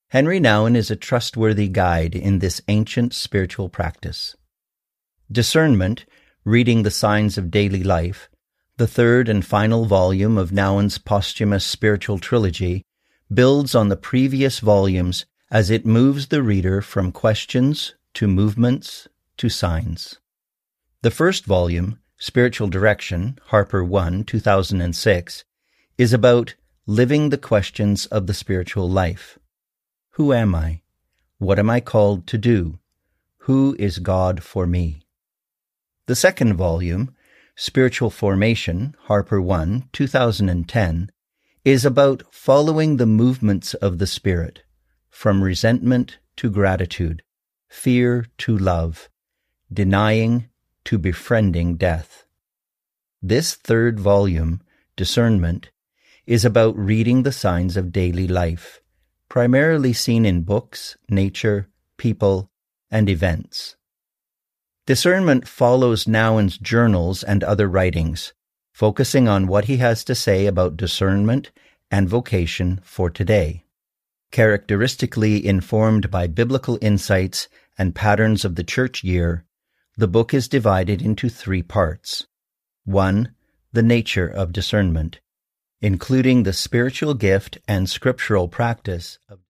Henry Nouwen is a trustworthy guide in this ancient spiritual practice. Discernment, Reading the Signs of Daily Life, the third and final volume of Nouwen's posthumous spiritual trilogy, builds on the previous volumes as it moves the reader from questions to movements to signs. The first volume, Spiritual Direction, Harper 1, 2006, is about living the questions of the spiritual life. Who am I? What am I called to do? Who is God for me? The second volume, Spiritual Formation, Harper 1, 2010, is about following the movements of the Spirit, from resentment to gratitude, fear to love, denying to befriending death. This third volume, Discernment, is about reading the signs of daily life, primarily seen in books, nature, people, and events. Discernment follows Nouwen's journals and other writings, focusing on what he has to say about discernment and vocation for today. Characteristically informed by biblical insights and patterns of the church year, the book is divided into 3 parts. 1. The nature of discernment, including the spiritual gift and scriptural practice of